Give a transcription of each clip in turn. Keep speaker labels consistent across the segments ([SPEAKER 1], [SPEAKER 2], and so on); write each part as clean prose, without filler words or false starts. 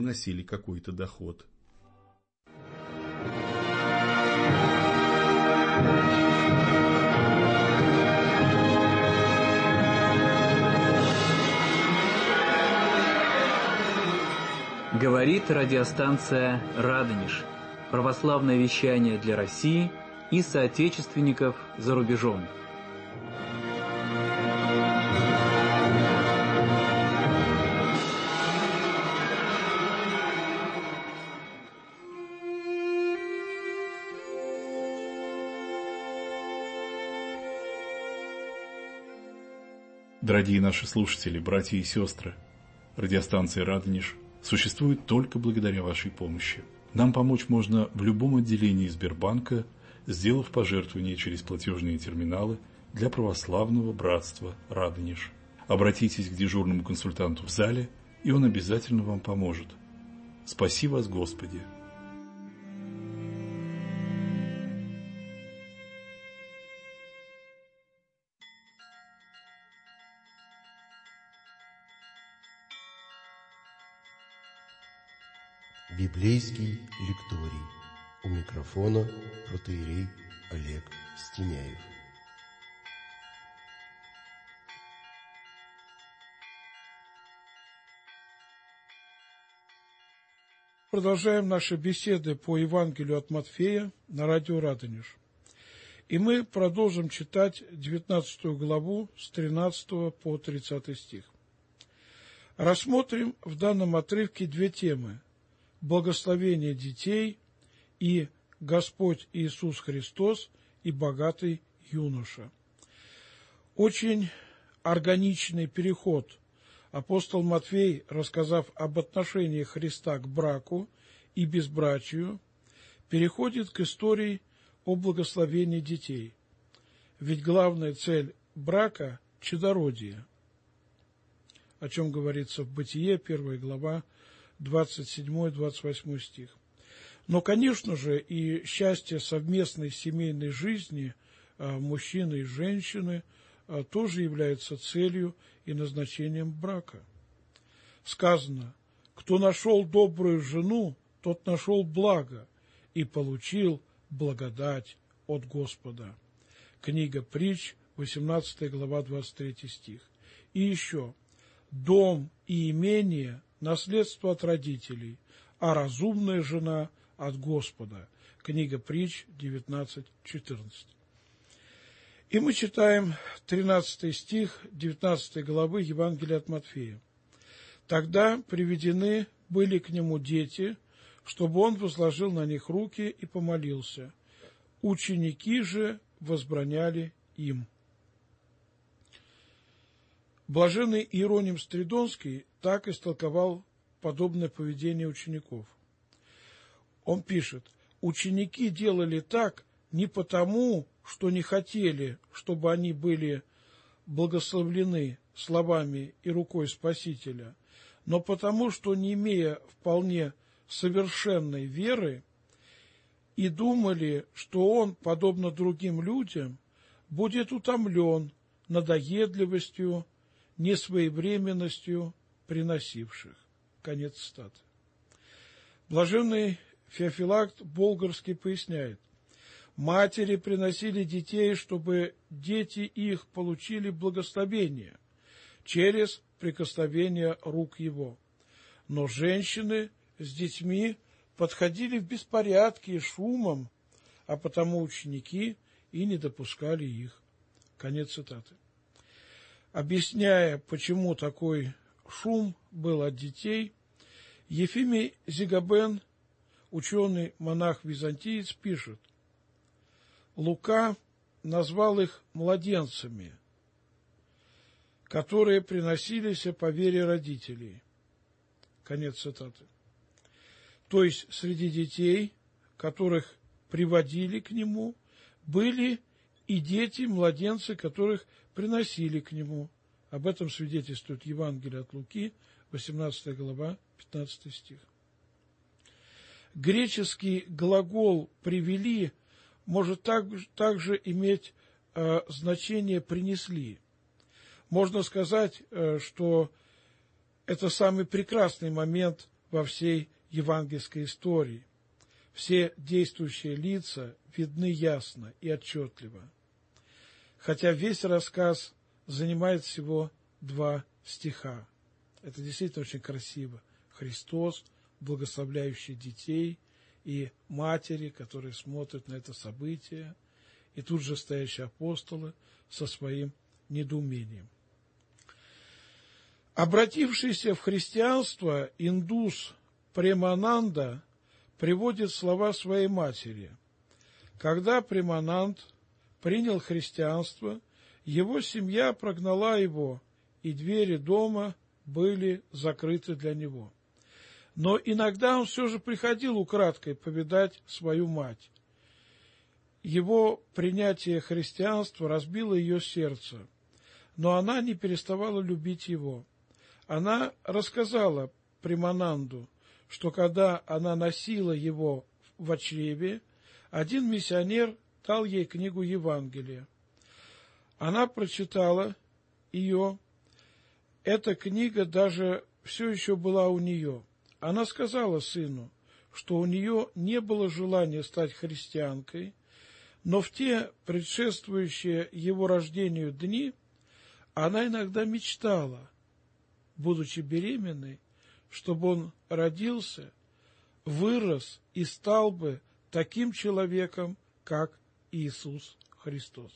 [SPEAKER 1] приносили какой-то доход.
[SPEAKER 2] Говорит радиостанция «Радонеж». Православное вещание для России и соотечественников за рубежом.
[SPEAKER 1] Дорогие наши слушатели, братья и сестры, радиостанция «Радонеж» существует только благодаря вашей помощи. Нам помочь можно в любом отделении Сбербанка, сделав пожертвование через платежные терминалы для православного братства «Радонеж». Обратитесь к дежурному консультанту в зале, и он обязательно вам поможет. Спаси вас, Господи!
[SPEAKER 3] Библейский лекторий. У микрофона протоиерей Олег Стеняев.
[SPEAKER 4] Продолжаем наши беседы по Евангелию от Матфея на радио «Радонеж». И мы продолжим читать 19 главу с 13 по 30 стих. Рассмотрим в данном отрывке две темы: благословение детей и Господь Иисус Христос и богатый юноша. Очень органичный переход. Апостол Матфей, рассказав об отношении Христа к браку и безбрачию, переходит к истории о благословении детей. Ведь главная цель брака – чадородие, о чем говорится в Бытие, 1 глава, 27-28 стих. Но, конечно же, и счастье совместной семейной жизни мужчины и женщины тоже является целью и назначением брака. Сказано: кто нашел добрую жену, тот нашел благо и получил благодать от Господа. Книга Притч, 18 глава, 23 стих. И еще: дом и имение – наследство от родителей, а разумная жена – от Господа. Книга Притч, 19:14. И мы читаем 13 стих 19 главы Евангелия от Матфея. «Тогда приведены были к нему дети, чтобы он возложил на них руки и помолился. Ученики же возбраняли им». Блаженный Иероним Стридонский так истолковал подобное поведение учеников. Он пишет: ученики делали так не потому, что не хотели, чтобы они были благословлены словами и рукой Спасителя, но потому, что, не имея вполне совершенной веры, и думали, что он, подобно другим людям, будет утомлен надоедливостью, несвоевременностью приносивших. Конец цитаты. Блаженный Феофилакт Болгарский поясняет: матери приносили детей, чтобы дети их получили благословение через прикосновение рук его. Но женщины с детьми подходили в беспорядке и шумом, а потому ученики и не допускали их. Конец цитаты. Объясняя, почему такой шум был от детей, Ефимий Зигабен, ученый-монах-византиец, пишет: Лука назвал их младенцами, которые приносились по вере родителей. Конец цитаты. То есть среди детей, которых приводили к нему, были и дети, младенцы, которых приносили к нему. Об этом свидетельствует Евангелие от Луки, 18 глава, 15 стих. Греческий глагол «привели» может также иметь значение «принесли». Можно сказать, что это самый прекрасный момент в во всей евангельской истории. Все действующие лица видны ясно и отчетливо. Хотя весь рассказ занимает всего 2 стиха. Это действительно очень красиво. Христос, благословляющий детей, и матери, которые смотрят на это событие, и тут же стоящие апостолы со своим недоумением. Обратившийся в христианство индус Премананда приводит слова своей матери. Когда Премананд принял христианство, его семья прогнала его, и двери дома были закрыты для него. Но иногда он все же приходил украдкой повидать свою мать. Его принятие христианства разбило ее сердце, но она не переставала любить его. Она рассказала Премананду, что когда она носила его в чреве, один миссионер дал ей книгу Евангелия. Она прочитала ее. Эта книга даже все еще была у нее. Она сказала сыну, что у нее не было желания стать христианкой, но в те предшествующие его рождению дни она иногда мечтала, будучи беременной, чтобы он родился, вырос и стал бы таким человеком, как Иисус Христос.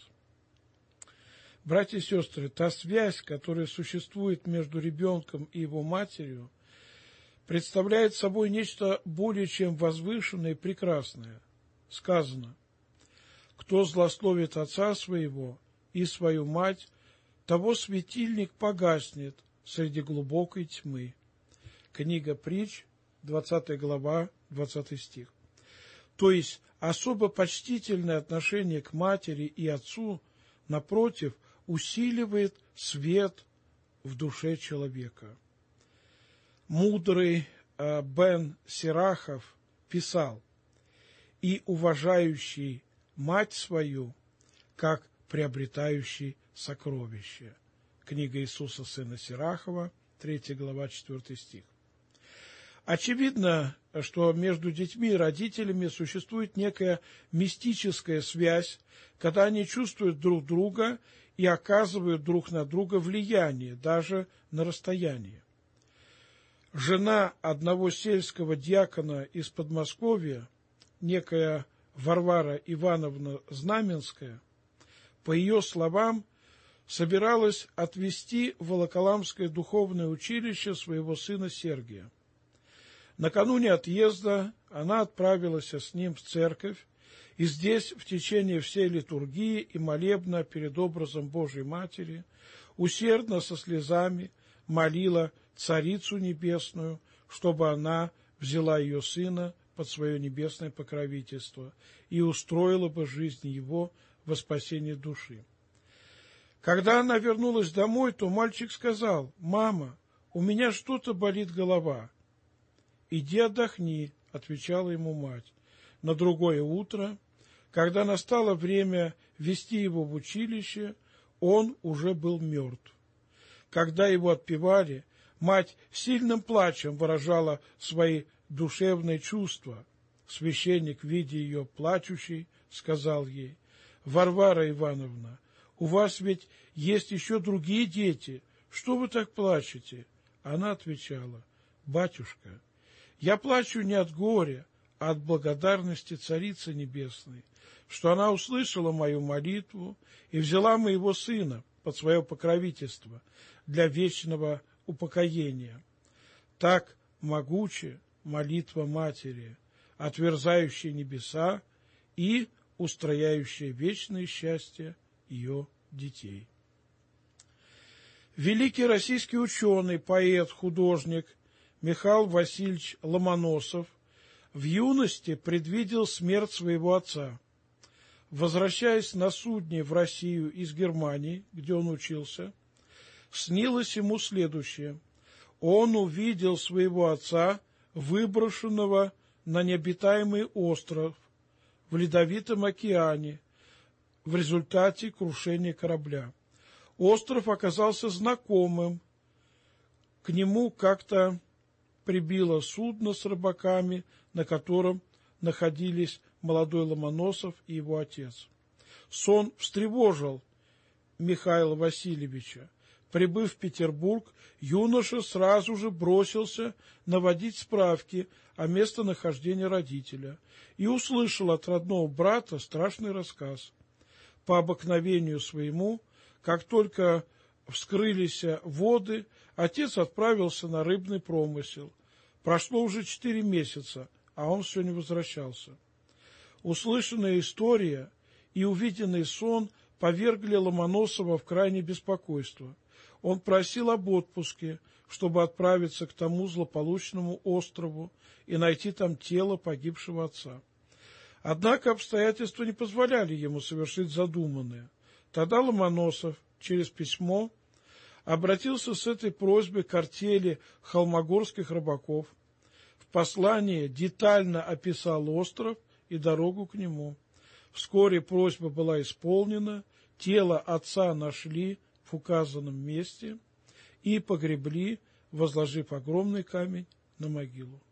[SPEAKER 4] Братья и сестры, та связь, которая существует между ребенком и его матерью, представляет собой нечто более чем возвышенное и прекрасное. Сказано: «Кто злословит отца своего и свою мать, того светильник погаснет среди глубокой тьмы». Книга Притч, 20 глава, 20 стих. То есть особо почтительное отношение к матери и отцу, напротив, усиливает свет в душе человека. Мудрый Бен Сирахов писал: «И уважающий мать свою, как приобретающий сокровище». Книга Иисуса сына Сирахова, 3 глава, 4 стих. Очевидно, что между детьми и родителями существует некая мистическая связь, когда они чувствуют друг друга и оказывают друг на друга влияние, даже на расстоянии. Жена одного сельского диакона из Подмосковья, некая Варвара Ивановна Знаменская, по ее словам, собиралась отвезти в Волоколамское духовное училище своего сына Сергия. Накануне отъезда она отправилась с ним в церковь, и здесь в течение всей литургии и молебна перед образом Божией Матери усердно со слезами молила Царицу Небесную, чтобы она взяла ее сына под свое небесное покровительство и устроила бы жизнь его во спасение души. Когда она вернулась домой, то мальчик сказал: «Мама, у меня что-то болит голова». «Иди отдохни», — отвечала ему мать. На другое утро, когда настало время вести его в училище, он уже был мертв. Когда его отпевали, мать сильным плачем выражала свои душевные чувства. Священник, видя ее плачущей, сказал ей: «Варвара Ивановна, у вас ведь есть еще другие дети, что вы так плачете?» Она отвечала: «Батюшка, я плачу не от горя, а от благодарности Царицы Небесной, что она услышала мою молитву и взяла моего сына под свое покровительство для вечного упокоения. Так могуча молитва Матери, отверзающая небеса и устрояющая вечное счастье ее детей». Великий российский ученый, поэт, художник Михаил Васильевич Ломоносов в юности предвидел смерть своего отца. Возвращаясь на судне в Россию из Германии, где он учился, снилось ему следующее. Он увидел своего отца, выброшенного на необитаемый остров в Ледовитом океане в результате крушения корабля. Остров оказался знакомым. К нему как-то прибило судно с рыбаками, на котором находились молодой Ломоносов и его отец. Сон встревожил Михаила Васильевича. Прибыв в Петербург, юноша сразу же бросился наводить справки о местонахождении родителя и услышал от родного брата страшный рассказ. По обыкновению своему, как только вскрылись воды, отец отправился на рыбный промысел. Прошло уже 4 месяца, а он все не возвращался. Услышанная история и увиденный сон повергли Ломоносова в крайнее беспокойство. Он просил об отпуске, чтобы отправиться к тому злополучному острову и найти там тело погибшего отца. Однако обстоятельства не позволяли ему совершить задуманное. Тогда Ломоносов через письмо обратился с этой просьбой к артели холмогорских рыбаков. В послании детально описал остров и дорогу к нему. Вскоре просьба была исполнена, тело отца нашли в указанном месте и погребли, возложив огромный камень на могилу.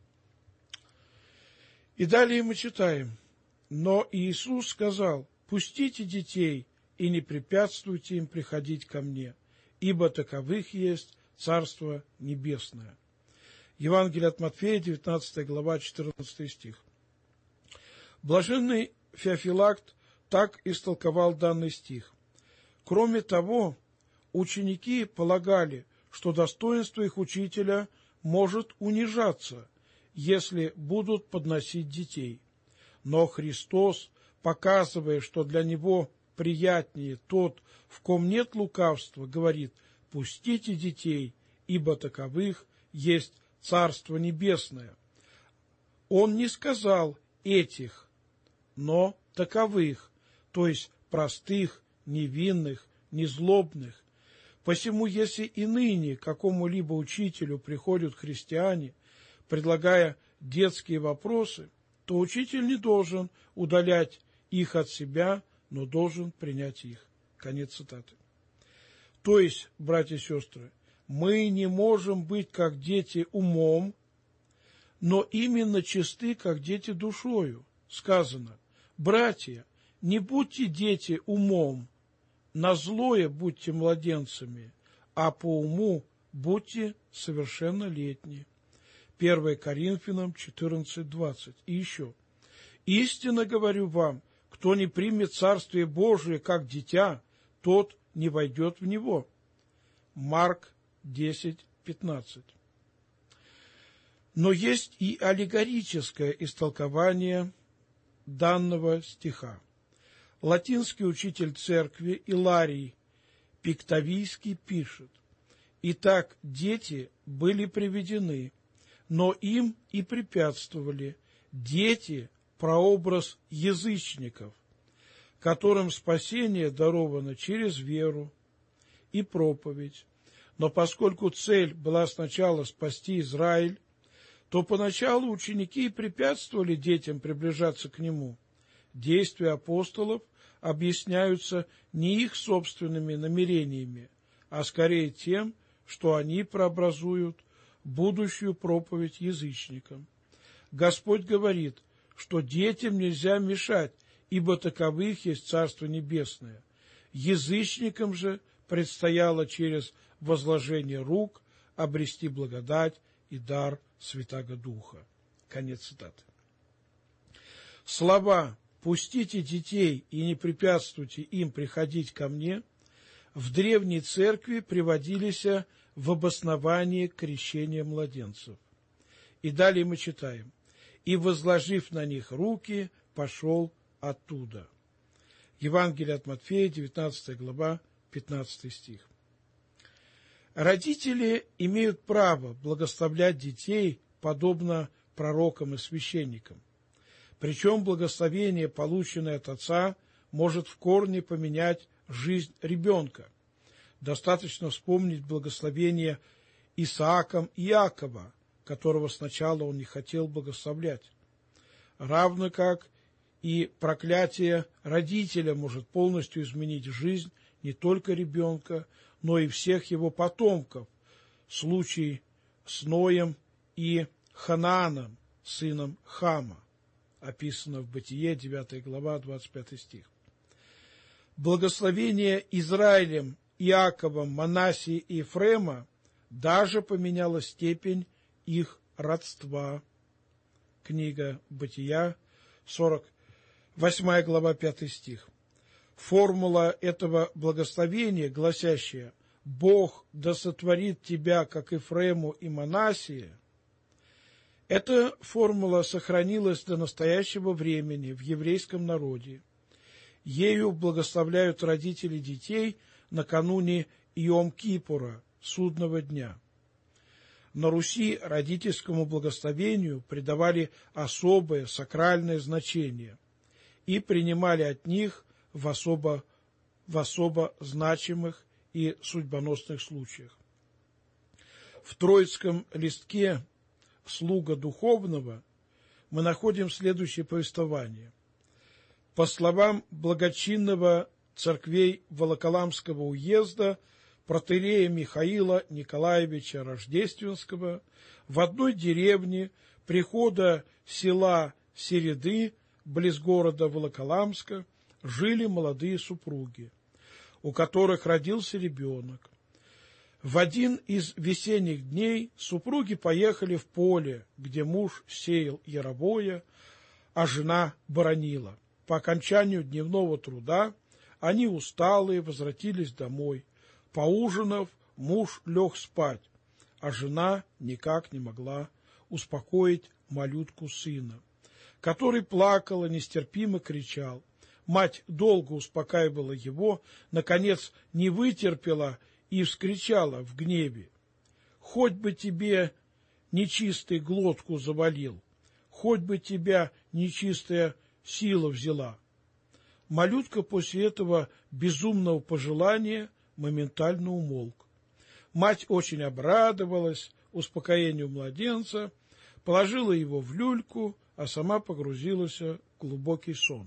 [SPEAKER 4] И далее мы читаем: «Но Иисус сказал: пустите детей и не препятствуйте им приходить ко мне, ибо таковых есть Царство Небесное». Евангелие от Матфея, 19 глава, 14 стих. Блаженный Феофилакт так истолковал данный стих. Кроме того, ученики полагали, что достоинство их учителя может унижаться, если будут подносить детей. Но Христос, показывая, что для него приятнее тот, в ком нет лукавства, говорит: «Пустите детей, ибо таковых есть Царство Небесное». Он не сказал «этих», но таковых, то есть простых, невинных, незлобных. Посему, если и ныне какому-либо учителю приходят христиане, предлагая детские вопросы, то учитель не должен удалять их от себя, но должен принять их. Конец цитаты. То есть, братья и сестры, мы не можем быть как дети умом, но именно чисты, как дети душою. Сказано: братья, не будьте дети умом, на злое будьте младенцами, а по уму будьте совершеннолетние. 1 Коринфянам 14:20. И еще: истинно говорю вам, кто не примет Царствие Божие как дитя, тот не войдет в него. Марк 10:15. Но есть и аллегорическое истолкование данного стиха. Латинский учитель церкви Иларий Пиктавийский пишет: «Итак, дети были приведены, но им и препятствовали. Дети – прообраз язычников, которым спасение даровано через веру и проповедь. Но поскольку цель была сначала спасти Израиль, то поначалу ученики препятствовали детям приближаться к нему. Действия апостолов объясняются не их собственными намерениями, а скорее тем, что они прообразуют будущую проповедь язычникам. Господь говорит, что детям нельзя мешать, ибо таковых есть Царство Небесное. Язычникам же предстояло через возложение рук обрести благодать и дар Святаго Духа». Конец цитаты. Слова «пустите детей и не препятствуйте им приходить ко мне» в древней церкви приводились в обоснование крещения младенцев. И далее мы читаем: «И, возложив на них руки, пошел оттуда». Евангелие от Матфея, 19 глава, 15 стих. Родители имеют право благословлять детей, подобно пророкам и священникам. Причем благословение, полученное от отца, может в корне поменять жизнь ребенка. Достаточно вспомнить благословение Исааком Иакова, которого сначала он не хотел благословлять. Равно как и проклятие родителя может полностью изменить жизнь не только ребенка, но и всех его потомков. Случай с Ноем и Ханааном, сыном Хама, описано в Бытие, 9 глава, 25 стих. Благословение Израилем, Иаковом, Манассии и Ефрема даже поменяло степень их родства. Книга Бытия, 48 глава, 5 стих. Формула этого благословения, гласящая «Бог да сотворит тебя, как Ефрему и Манассии», эта формула сохранилась до настоящего времени в еврейском народе. Ею благословляют родители детей накануне Йом-Кипура, судного дня. На Руси родительскому благословению придавали особое сакральное значение и принимали от них в особо значимых и судьбоносных случаях. В Троицком листке «Слуга духовного» мы находим следующее повествование. По словам благочинного церквей Волоколамского уезда протоиерея Михаила Николаевича Рождественского, в одной деревне прихода села Середы, близ города Волоколамска, жили молодые супруги, у которых родился ребенок. В один из весенних дней супруги поехали в поле, где муж сеял яровое, а жена боронила. По окончанию дневного труда они усталые возвратились домой. Поужинав, муж лег спать, а жена никак не могла успокоить малютку сына, который плакал и нестерпимо кричал. Мать долго успокаивала его, наконец не вытерпела и вскричала в гневе: «Хоть бы тебе нечистый глотку завалил, хоть бы тебя нечистая сила взяла». Малютка после этого безумного пожелания моментально умолк. Мать очень обрадовалась успокоению младенца, положила его в люльку, а сама погрузилась в глубокий сон.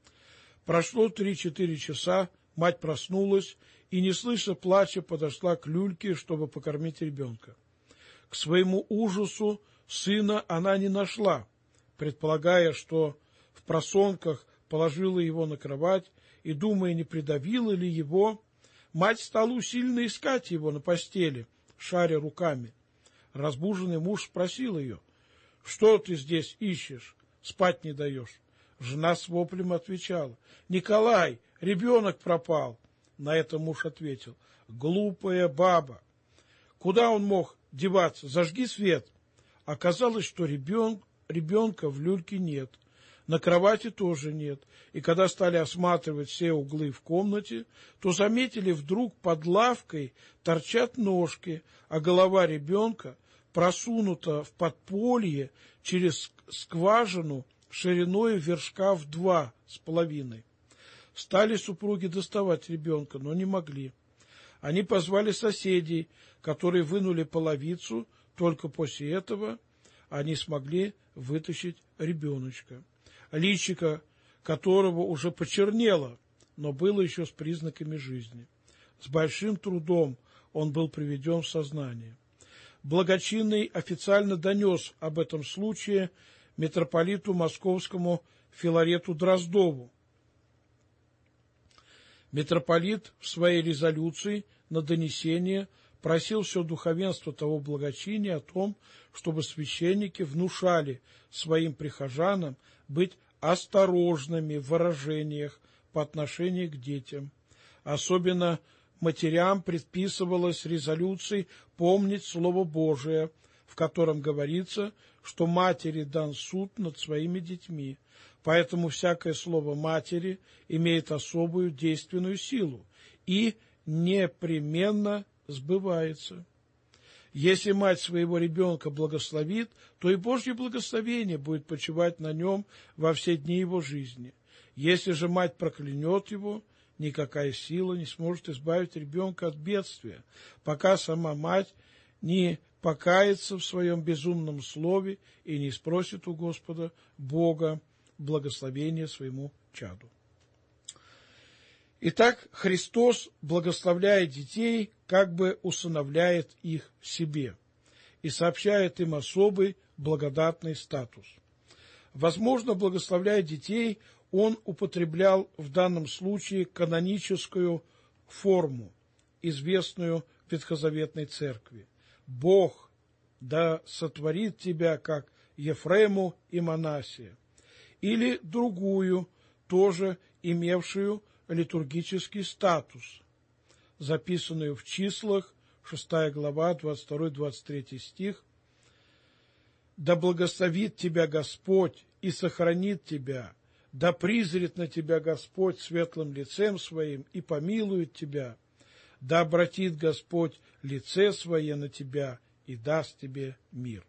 [SPEAKER 4] Прошло 3-4 часа, мать проснулась и, не слыша плача, подошла к люльке, чтобы покормить ребенка. К своему ужасу сына она не нашла, предполагая, что в просонках положила его на кровать и, думая, не придавила ли его, мать стала усиленно искать его на постели, шаря руками. Разбуженный муж спросил ее: «Что ты здесь ищешь? Спать не даешь?» Жена с воплем отвечала: «Николай, ребенок пропал». На это муж ответил: «Глупая баба! Куда он мог деваться? Зажги свет». Оказалось, что ребенка в люльке нет, на кровати тоже нет, и когда стали осматривать все углы в комнате, то заметили, вдруг под лавкой торчат ножки, а голова ребенка просунута в подполье через скважину шириной вершка в 2,5. Стали супруги доставать ребенка, но не могли. Они позвали соседей, которые вынули половицу, только после этого они смогли вытащить ребеночка, личико которого уже почернело, но было еще с признаками жизни. С большим трудом он был приведен в сознание. Благочинный официально донес об этом случае митрополиту московскому Филарету Дроздову. Митрополит в своей резолюции на донесение просил все духовенство того благочиния о том, чтобы священники внушали своим прихожанам быть осторожными в выражениях по отношению к детям. Особенно матерям предписывалось резолюцией помнить Слово Божие, в котором говорится, что матери дан суд над своими детьми, поэтому всякое слово матери имеет особую действенную силу и непременно сбывается. Если мать своего ребенка благословит, то и Божье благословение будет почивать на нем во все дни его жизни. Если же мать проклянет его, никакая сила не сможет избавить ребенка от бедствия, пока сама мать не покается в своем безумном слове и не спросит у Господа Бога благословения своему чаду. Итак, Христос, благословляя детей, как бы усыновляет их себе. и сообщает им особый благодатный статус. Возможно, благословляя детей, он употреблял в данном случае каноническую форму, известную в Ветхозаветной Церкви. «Бог да сотворит тебя, как Ефрему и Манасе», или другую, тоже имевшую литургический статус, записанную в Числах, 6 глава, 22-23 стих. «Да благословит тебя Господь и сохранит тебя, да призрит на тебя Господь светлым лицем своим и помилует тебя, да обратит Господь лице свое на тебя и даст тебе мир».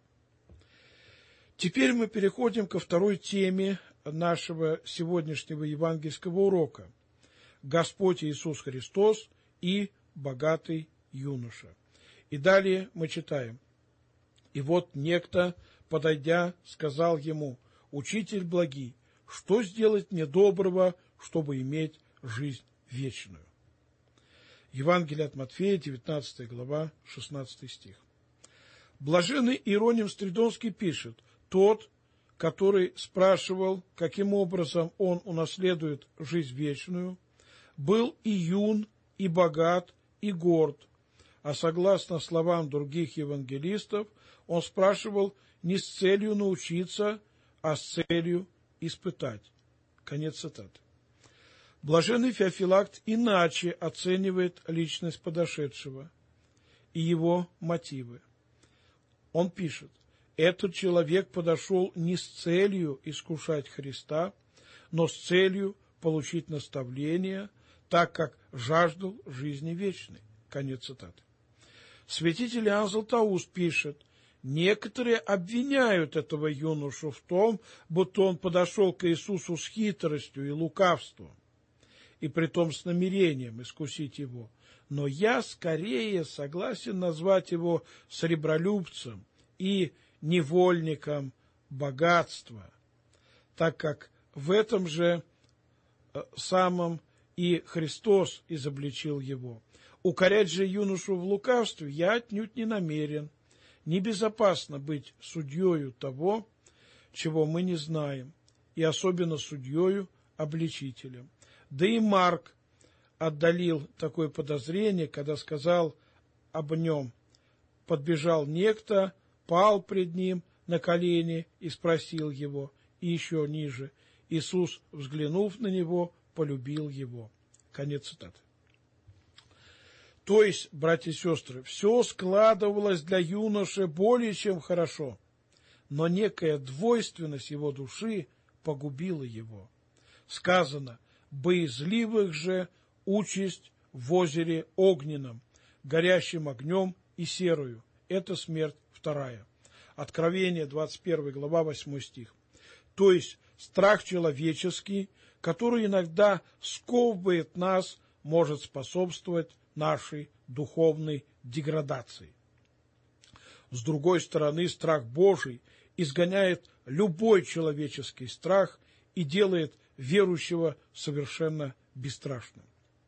[SPEAKER 4] Теперь мы переходим ко второй теме нашего сегодняшнего евангельского урока. Господь Иисус Христос и богатый юноша. И далее мы читаем. «И вот некто, подойдя, сказал ему: Учитель благий, что сделать мне доброго, чтобы иметь жизнь вечную?» Евангелие от Матфея, 19 глава, 16 стих. Блаженный Иероним Стридонский пишет: тот, который спрашивал, каким образом он унаследует жизнь вечную, был и юн, и богат, и горд, а согласно словам других евангелистов, он спрашивал не с целью научиться, а с целью испытать. Конец цитаты. Блаженный Феофилакт иначе оценивает личность подошедшего и его мотивы. Он пишет: этот человек подошел не с целью искушать Христа, но с целью получить наставление, так как жаждал жизни вечной. Конец цитаты. Святитель Иоанн Златоуст пишет: некоторые обвиняют этого юношу в том, будто он подошел к Иисусу с хитростью и лукавством, и притом с намерением искусить его. Но я скорее согласен назвать его сребролюбцем и невольником богатства, так как в этом же самом и Христос изобличил его. Укорять же юношу в лукавстве я отнюдь не намерен. Небезопасно быть судьею того, чего мы не знаем, и особенно судьею-обличителем. Да и Марк отдалил такое подозрение, когда сказал об нем: подбежал некто, пал пред ним на колени и спросил его, и еще ниже: Иисус, взглянув на него, полюбил его. Конец цитаты. То есть, братья и сестры, все складывалось для юноши более чем хорошо, но некая двойственность его души погубила его. Сказано: боязливых же участь в озере огненном, горящим огнем и серою. Это смерть вторая. Откровение, 21 глава, 8 стих. То есть страх человеческий, который иногда сковывает нас, может способствовать нашей духовной деградации. С другой стороны, страх Божий изгоняет любой человеческий страх и делает верующего совершенно бесстрашным.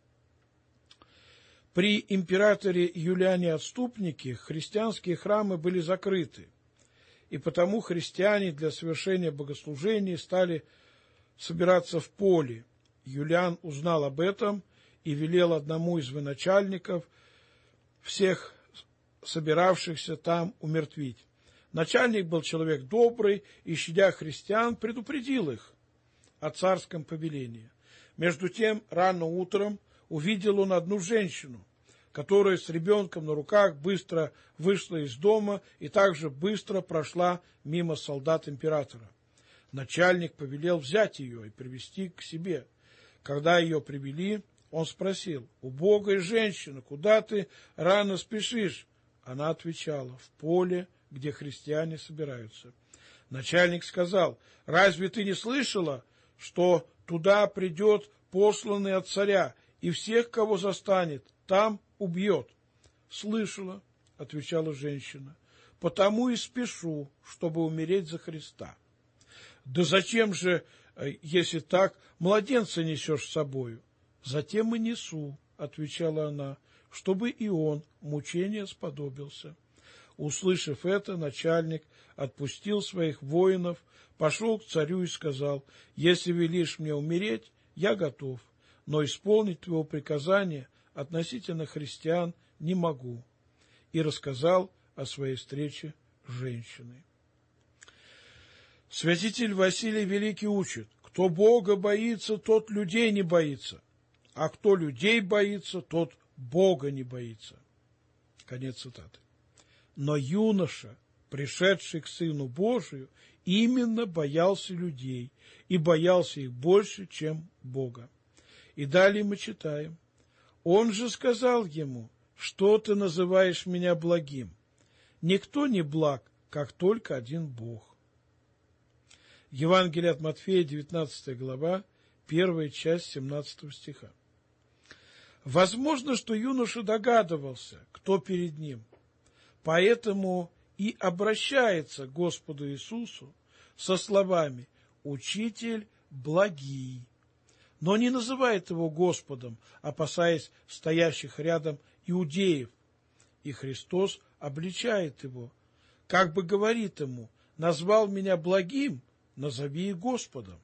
[SPEAKER 4] При императоре Юлиане Отступнике христианские храмы были закрыты, и потому христиане для совершения богослужений стали собираться в поле. Юлиан узнал об этом и велел одному из военачальников всех собиравшихся там умертвить. Начальник был человек добрый и, щадя христиан, предупредил их о царском повелении. Между тем, рано утром увидел он одну женщину, которая с ребенком на руках быстро вышла из дома и также быстро прошла мимо солдат императора. Начальник повелел взять ее и привести к себе. Когда ее привели, он спросил: «Убогая женщина, куда ты рано спешишь?» Она отвечала: «В поле, где христиане собираются». Начальник сказал: «Разве ты не слышала, что туда придет посланный от царя, и всех, кого застанет, там убьет?» «Слышала», — отвечала женщина, — «потому и спешу, чтобы умереть за Христа». «Да зачем же, если так, младенца несешь с собою?» «Затем и несу», — отвечала она, — «чтобы и он мучения сподобился». Услышав это, начальник отпустил своих воинов, пошел к царю и сказал: «Если велишь мне умереть, я готов, но исполнить твоего приказания относительно христиан не могу». И рассказал о своей встрече с женщиной. Святитель Василий Великий учит: кто Бога боится, тот людей не боится, а кто людей боится, тот Бога не боится. Конец цитаты. Но юноша, пришедший к Сыну Божию, именно боялся людей и боялся их больше, чем Бога. И далее мы читаем: «Он же сказал ему: что ты называешь меня благим? Никто не благ, как только один Бог». Евангелие от Матфея, 19 глава, 1 часть 17 стиха. Возможно, что юноша догадывался, кто перед ним, поэтому и обращается к Господу Иисусу со словами: «Учитель благий», но не называет его Господом, опасаясь стоящих рядом иудеев, и Христос обличает его, как бы говорит ему: «Назвал меня благим, назови и Господом».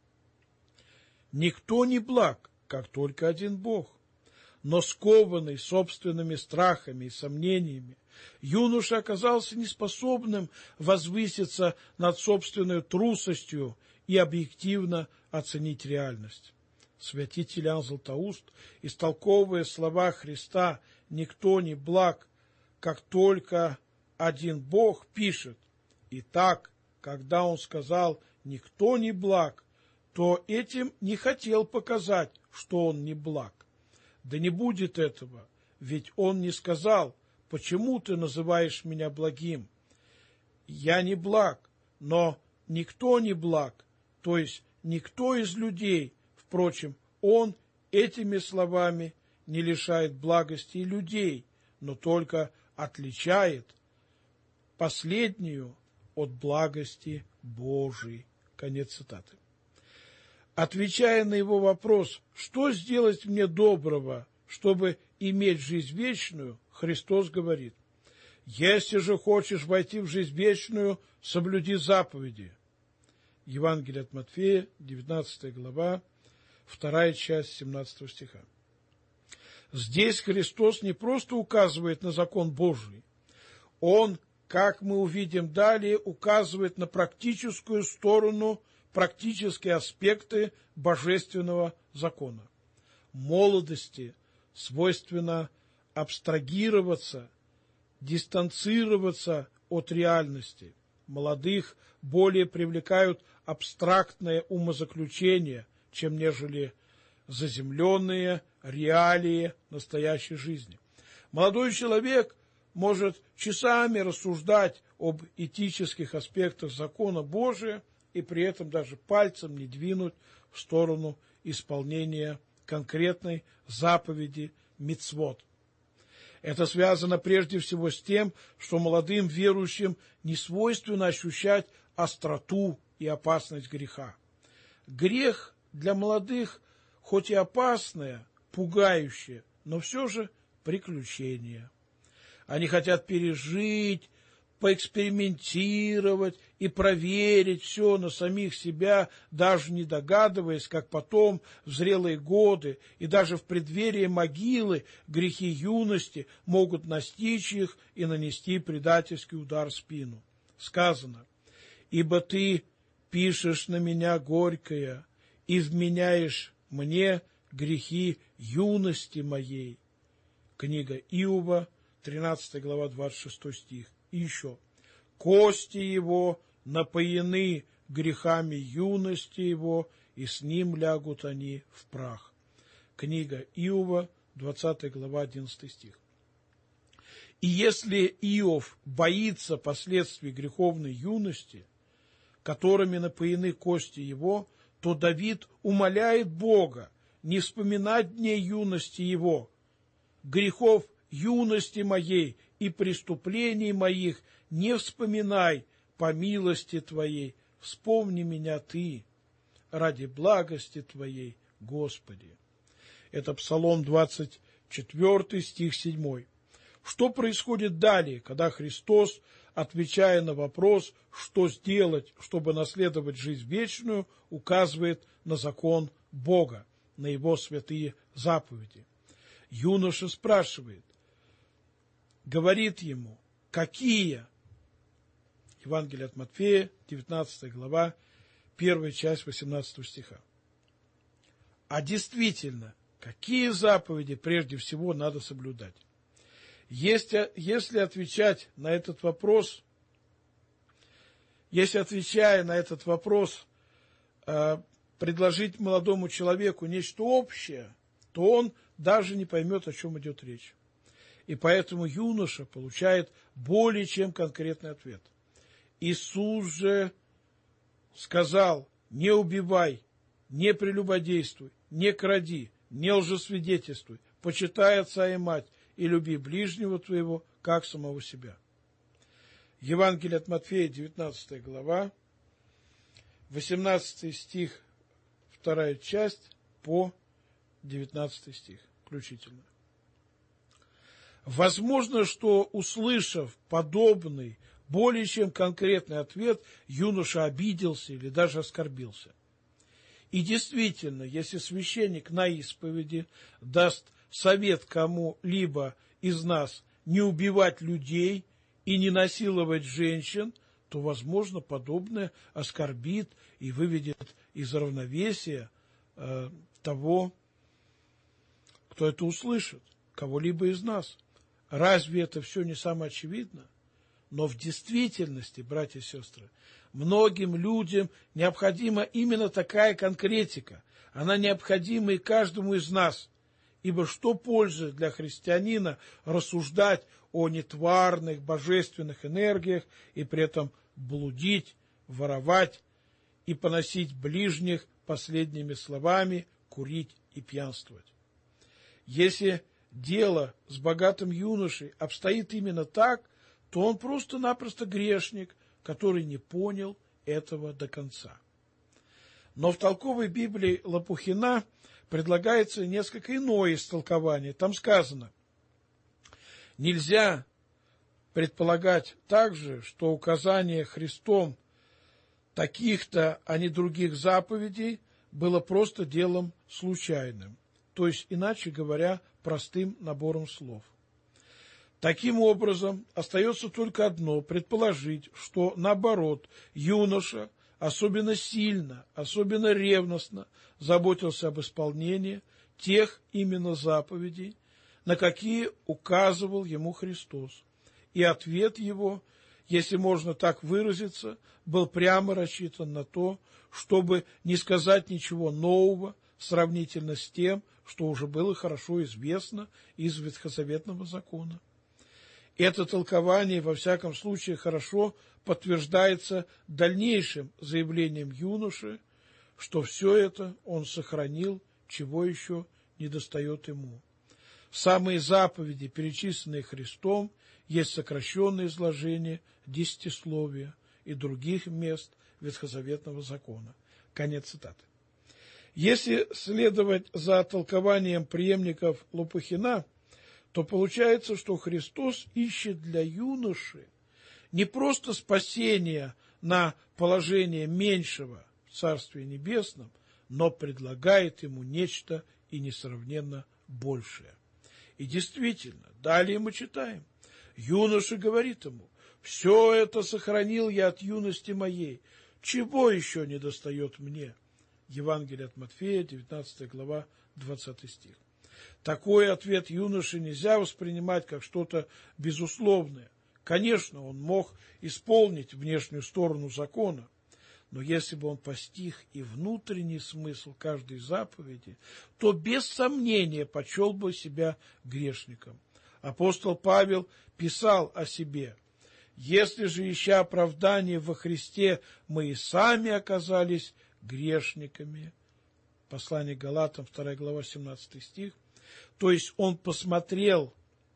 [SPEAKER 4] Никто не благ, как только один Бог. Но скованный собственными страхами и сомнениями, юноша оказался неспособным возвыситься над собственной трусостью и объективно оценить реальность. Святитель Иоанн Златоуст, истолковывая слова Христа «никто не благ, как только один Бог», пишет: «Итак, когда он сказал «никто не благ», то этим не хотел показать, что он не благ. Да не будет этого, ведь он не сказал: почему ты называешь меня благим? Я не благ, но никто не благ, то есть никто из людей. Впрочем, он этими словами не лишает благости людей, но только отличает последнюю от благости Божией». Конец цитаты. Отвечая на его вопрос, что сделать мне доброго, чтобы иметь жизнь вечную, Христос говорит: «Если же хочешь войти в жизнь вечную, соблюди заповеди». Евангелие от Матфея, 19 глава, 2 часть 17 стиха. Здесь Христос не просто указывает на закон Божий, Он, как мы увидим далее, указывает на практическую сторону, практические аспекты божественного закона. Молодости свойственно абстрагироваться, дистанцироваться от реальности. Молодых более привлекают абстрактные умозаключения, чем нежели заземленные реалии настоящей жизни. Молодой человек может часами рассуждать об этических аспектах закона Божия и при этом даже пальцем не двинуть в сторону исполнения конкретной заповеди мицвот. Это связано прежде всего с тем, что молодым верующим не свойственно ощущать остроту и опасность греха. Грех для молодых хоть и опасное, пугающее, но все же приключение. Они хотят пережить, поэкспериментировать и проверить все на самих себя, даже не догадываясь, как потом, в зрелые годы и даже в преддверии могилы, грехи юности могут настичь их и нанести предательский удар в спину. Сказано: «Ибо ты пишешь на меня горькое и вменяешь мне грехи юности моей». Книга Иова, 13 глава, 26 стих. И еще: «Кости его напоены грехами юности его, и с ним лягут они в прах». Книга Иова, 20 глава, 11 стих. И если Иов боится последствий греховной юности, которыми напоены кости его, то Давид умоляет Бога не вспоминать дней юности его. «Грехов юности моей и преступлений моих не вспоминай, по милости Твоей, вспомни меня Ты, ради благости Твоей, Господи». Это Псалом 24, стих 7. Что происходит далее, когда Христос, отвечая на вопрос, что сделать, чтобы наследовать жизнь вечную, указывает на закон Бога, на Его святые заповеди? Юноша спрашивает, говорит ему, какие? Евангелие от Матфея, 19 глава, 1 часть 18 стиха. А действительно, какие заповеди прежде всего надо соблюдать? Если отвечать на этот вопрос, отвечая на этот вопрос, предложить молодому человеку нечто общее, то он даже не поймет, о чем идет речь. И поэтому юноша получает более чем конкретный ответ. Иисус же сказал: не убивай, не прелюбодействуй, не кради, не лжесвидетельствуй, почитай отца и мать, и люби ближнего твоего, как самого себя. Евангелие от Матфея, 19 глава, 18 стих, 2 часть, по 19 стих включительно. Возможно, что, услышав подобный, более чем конкретный ответ, юноша обиделся или даже оскорбился. И действительно, если священник на исповеди даст совет кому-либо из нас не убивать людей и не насиловать женщин, то, возможно, подобное оскорбит и выведет из равновесия того, кто это услышит, кого-либо из нас. Разве это все не самоочевидно? Но в действительности, братья и сестры, многим людям необходима именно такая конкретика. Она необходима и каждому из нас. Ибо что пользы для христианина рассуждать о нетварных божественных энергиях и при этом блудить, воровать и поносить ближних последними словами, курить и пьянствовать? Если дело с богатым юношей обстоит именно так, то он просто-напросто грешник, который не понял этого до конца. Но в толковой Библии Лопухина предлагается несколько иное истолкование. Там сказано: нельзя предполагать также, что указание Христом таких-то, а не других заповедей было просто делом случайным, то есть, иначе говоря, простым набором слов. Таким образом, остается только одно – предположить, что, наоборот, юноша особенно сильно, особенно ревностно заботился об исполнении тех именно заповедей, на какие указывал ему Христос. И ответ его, если можно так выразиться, был прямо рассчитан на то, чтобы не сказать ничего нового сравнительно с тем, что уже было хорошо известно из Ветхозаветного закона. Это толкование, во всяком случае, хорошо подтверждается дальнейшим заявлением юноши, что все это он сохранил, чего еще недостает ему. Самые заповеди, перечисленные Христом, есть сокращенное изложение десятисловия и других мест Ветхозаветного закона. Конец цитаты. Если следовать за толкованием преемников Лопухина, то получается, что Христос ищет для юноши не просто спасения на положение меньшего в Царстве Небесном, но предлагает ему нечто и несравненно большее. И действительно, далее мы читаем. Юноша говорит ему: «Все это сохранил я от юности моей, чего еще недостает мне?» Евангелие от Матфея, 19 глава, 20 стих. Такой ответ юноши нельзя воспринимать как что-то безусловное. Конечно, он мог исполнить внешнюю сторону закона, но если бы он постиг и внутренний смысл каждой заповеди, то без сомнения почел бы себя грешником. Апостол Павел писал о себе: «Если же, ища оправдание во Христе, мы и сами оказались грешниками». Послание к Галатам, 2 глава, 17 стих. То есть Павел,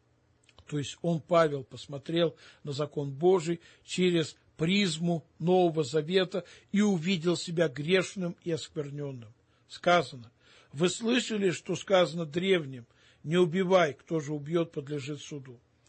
[SPEAKER 4] посмотрел на закон Божий через призму Нового Завета и увидел себя грешным и оскверненным. Сказано: «Вы слышали, что сказано древним: не убивай, кто же убьет, подлежит суду».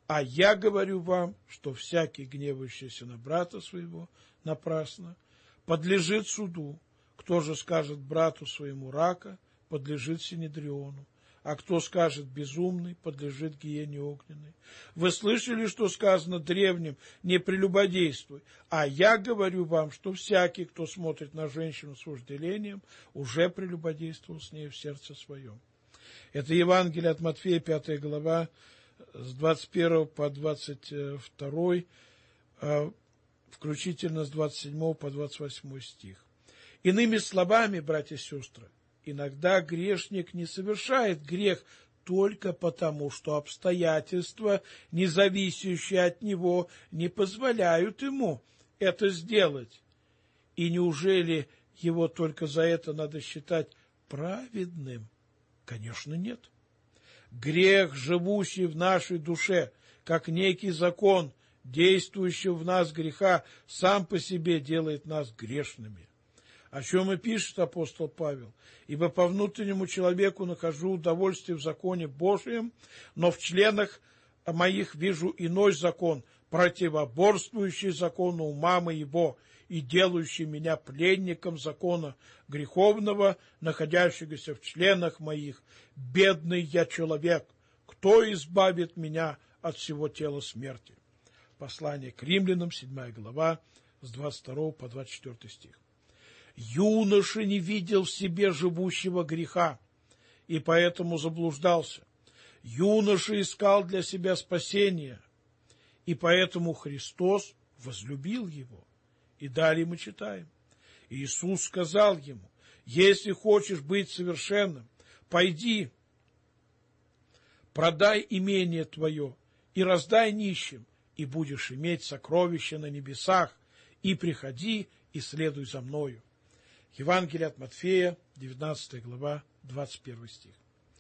[SPEAKER 4] А я говорю вам, что всякий, гневающийся на брата своего напрасно, подлежит суду. Кто же скажет брату своему рака, подлежит синедриону. А кто скажет безумный, подлежит гиене огненной. Вы слышали, что сказано древним: не прелюбодействуй. А я говорю вам, что всякий, кто смотрит на женщину с вожделением, уже прелюбодействовал с ней в сердце своем. Это Евангелие от Матфея, 5 глава, с 21 по 22, включительно с 27 по 28 стих. Иными словами, братья и сестры, иногда грешник не совершает грех только потому, что обстоятельства, не зависящие от него, не позволяют ему это сделать. И неужели его только за это надо считать праведным? Конечно, нет. Грех, живущий в нашей душе, как некий закон, действующий в нас греха, сам по себе делает нас грешными. О чем и пишет апостол Павел: «Ибо по внутреннему человеку нахожу удовольствие в законе Божием, но в членах моих вижу иной закон, противоборствующий закону ума моего и делающий меня пленником закона греховного, находящегося в членах моих. Бедный я человек! Кто избавит меня от всего тела смерти?» Послание к римлянам, 7 глава, с 22 по 24 стих. Юноша не видел в себе живущего греха, и поэтому заблуждался. Юноша искал для себя спасения, и поэтому Христос возлюбил его. И далее мы читаем: Иисус сказал ему: «Если хочешь быть совершенным, пойди, продай имение твое и раздай нищим, и будешь иметь сокровища на небесах, и приходи и следуй за мною». Евангелие от Матфея, 19 глава, 21 стих.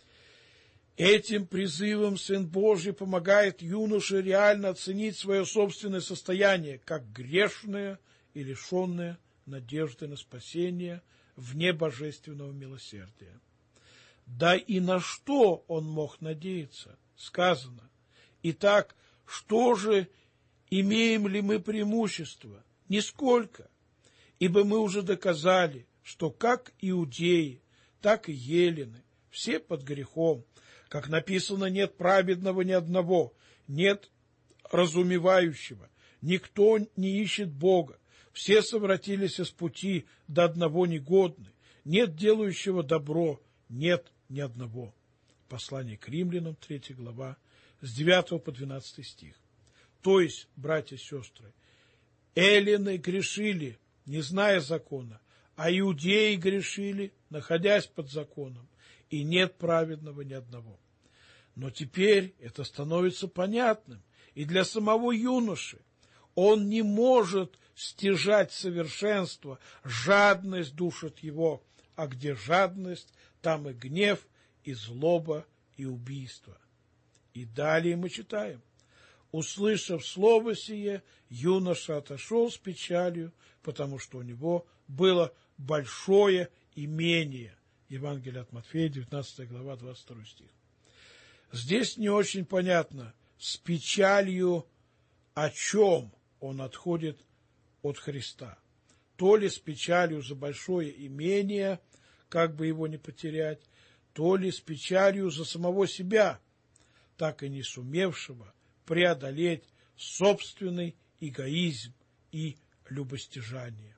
[SPEAKER 4] Этим призывом Сын Божий помогает юноше реально оценить свое собственное состояние, как грешное и лишенное надежды на спасение вне божественного милосердия. Да и на что он мог надеяться? Сказано: «Итак, что же, имеем ли мы преимущество? Нисколько, ибо мы уже доказали, что как иудеи, так и елены, все под грехом. Как написано: нет праведного ни одного, нет разумевающего, никто не ищет Бога, все совратились с пути, до одного негодны, нет делающего добро, нет ни одного». Послание к римлянам, 3 глава, с 9 по 12 стих. То есть, братья и сестры, эллины грешили, не зная закона, а иудеи грешили, находясь под законом, и нет праведного ни одного. Но теперь это становится понятным и для самого юноши. Он не может стяжать совершенство, жадность душит его, а где жадность, там и гнев, и злоба, и убийство. И далее мы читаем: «Услышав слово сие, юноша отошел с печалью, потому что у него было большое имение». Евангелие от Матфея, 19 глава, 22 стих. Здесь не очень понятно, с печалью о чем он отходит от Христа. То ли с печалью за большое имение, как бы его не потерять, то ли с печалью за самого себя, так и не сумевшего преодолеть собственный эгоизм и любостяжание.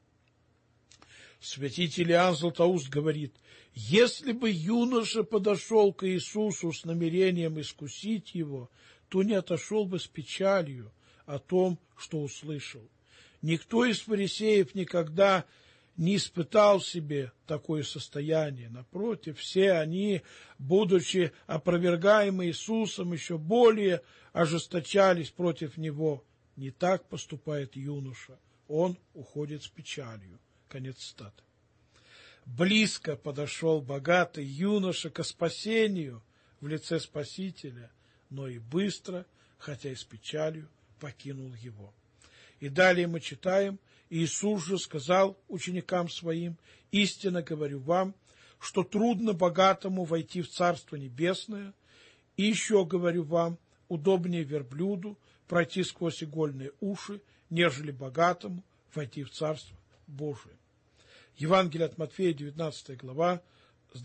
[SPEAKER 4] Святитель Иоанн Златоуст говорит: если бы юноша подошел к Иисусу с намерением искусить его, то не отошел бы с печалью о том, что услышал. Никто из фарисеев никогда не испытал в себе такое состояние. Напротив, все они, будучи опровергаемы Иисусом, еще более ожесточались против Него. Не так поступает юноша. Он уходит с печалью. Конец цитаты. Близко подошел богатый юноша ко спасению в лице Спасителя, но и быстро, хотя и с печалью, покинул его. И далее мы читаем: Иисус же сказал ученикам своим: «Истинно говорю вам, что трудно богатому войти в Царство Небесное, и еще говорю вам, удобнее верблюду пройти сквозь игольные уши, нежели богатому войти в Царство Божие. Евангелие от Матфея, 19 глава, с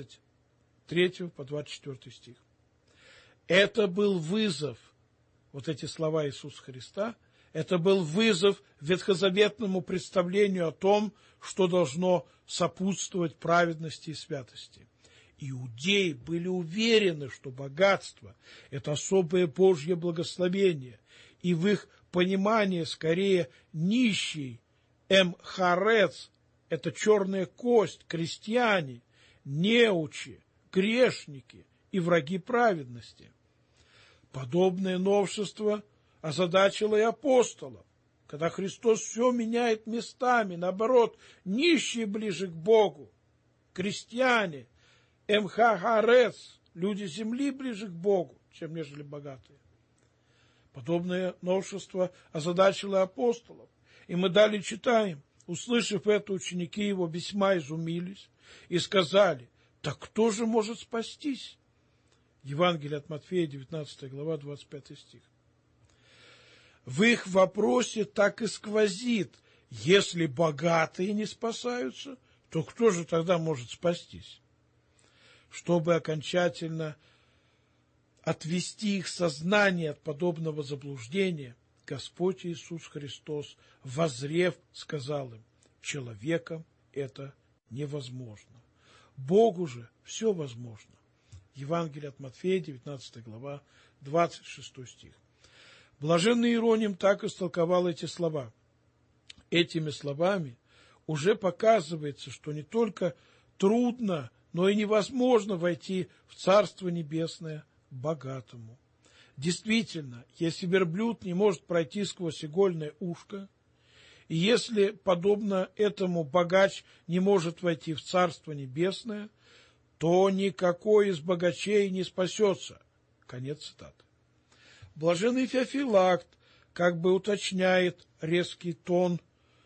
[SPEAKER 4] 23 по 24 стих. Это был вызов, вот эти слова Иисуса Христа, это был вызов ветхозаветному представлению о том, что должно сопутствовать праведности и святости. Иудеи были уверены, что богатство – это особое Божье благословение, и в их понимании скорее нищий, эмхарец – это черная кость, крестьяне, неучи, грешники и враги праведности. Подобное новшество озадачило и апостолов, когда Христос все меняет местами, наоборот, нищие ближе к Богу, крестьяне, эмхарец, люди земли ближе к Богу, чем нежели богатые. Подобное новшество озадачило апостолов, и мы далее читаем: услышав это, ученики его весьма изумились и сказали: так кто же может спастись? Евангелие от Матфея, 19 глава, 25 стих. В их вопросе так и сквозит: если богатые не спасаются, то кто же тогда может спастись? Чтобы окончательно отвести их сознание от подобного заблуждения, Господь Иисус Христос, воззрев, сказал им: человеком это невозможно, Богу же все возможно. Евангелие от Матфея, 19 глава, 26 стих. Блаженный Иероним так истолковал эти слова. Этими словами уже показывается, что не только трудно, но и невозможно войти в Царство Небесное богатому. Действительно, если верблюд не может пройти сквозь игольное ушко, и если, подобно этому, богач не может войти в Царство Небесное, то никакой из богачей не спасется. Конец цитаты. Блаженный Феофилакт как бы уточняет резкий тон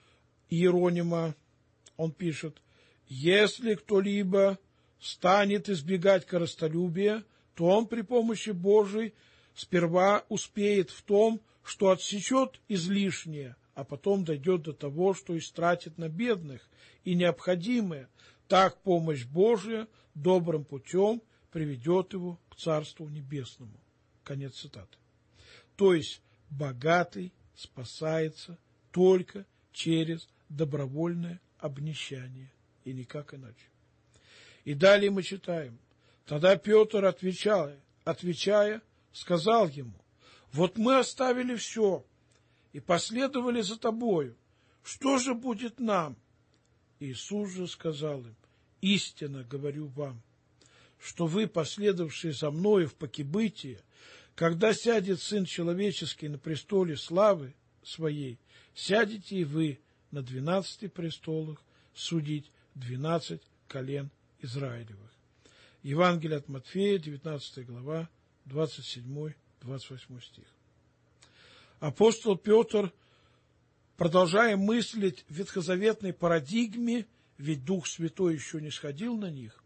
[SPEAKER 4] Иеронима. Он пишет: если кто-либо станет избегать корыстолюбия, то он при помощи Божией сперва успеет в том, что отсечет излишнее, а потом дойдет до того, что истратит на бедных и необходимое. Так помощь Божия добрым путем приведет его к Царству Небесному. Конец цитаты. То есть богатый спасается только через добровольное обнищание, и никак иначе. И далее мы читаем: тогда Петр, отвечая, сказал ему: вот мы оставили все и последовали за тобою, что же будет нам? Иисус же сказал им: истинно говорю вам, что вы, последовавшие за мною в покибытие, когда сядет Сын Человеческий на престоле славы своей, сядете и вы на 12 престолах судить 12 колен Израилевых. Евангелие от Матфея, 19 глава, 27-28 стих. Апостол Петр, продолжая мыслить в ветхозаветной парадигме, ведь Дух Святой еще не сходил на них,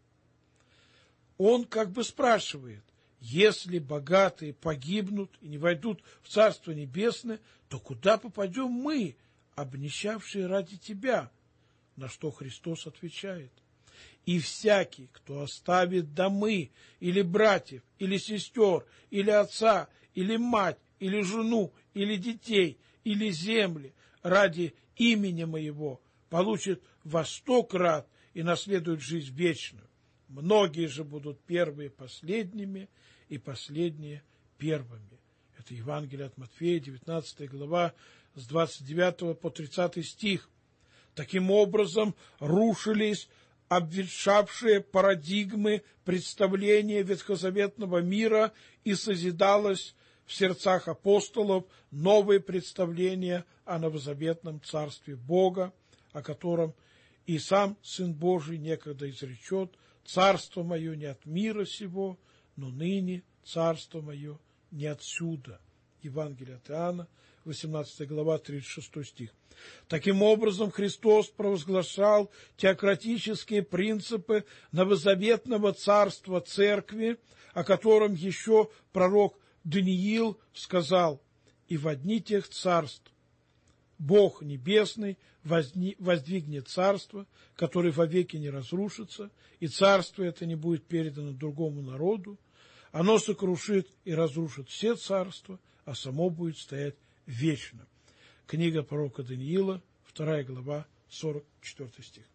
[SPEAKER 4] он как бы спрашивает: если богатые погибнут и не войдут в Царство Небесное, то куда попадем мы, обнищавшие ради Тебя? На что Христос отвечает: и всякий, кто оставит домы, или братьев, или сестер, или отца, или мать, или жену, или детей, или земли ради имени Моего, получит во 100 крат и наследует жизнь вечную. Многие же будут первые последними, и последние первыми. Это Евангелие от Матфея, 19 глава, с 29 по 30 стих. Таким образом, рушились обветшавшие парадигмы представления ветхозаветного мира, и созидалось в сердцах апостолов новое представление о новозаветном Царстве Бога, о котором и сам Сын Божий некогда изречет: «Царство мое не от мира сего, но ныне Царство мое не отсюда». Евангелие от Иоанна, 18 глава, 36 стих. Таким образом, Христос провозглашал теократические принципы новозаветного царства Церкви, о котором еще пророк Даниил сказал: «И во дни тех царств Бог Небесный воздвигнет царство, которое вовеки не разрушится, и царство это не будет передано другому народу. Оно сокрушит и разрушит все царства, а само будет стоять вечно». Книга пророка Даниила, 2 глава, 44 стих.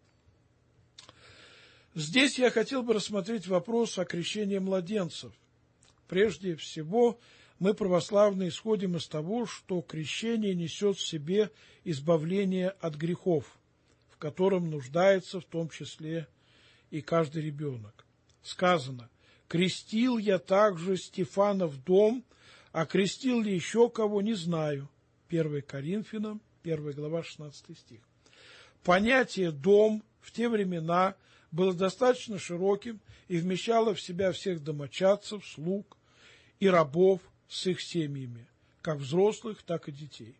[SPEAKER 4] Здесь я хотел бы рассмотреть вопрос о крещении младенцев. Прежде всего, мы, православные, исходим из того, что крещение несет в себе избавление от грехов, в котором нуждается в том числе и каждый ребенок. Сказано: «Крестил я также Стефанов дом, а крестил ли еще кого, не знаю». 1 Коринфянам, 1 глава, 16 стих. Понятие «дом» в те времена было достаточно широким и вмещало в себя всех домочадцев, слуг и рабов с их семьями, как взрослых, так и детей.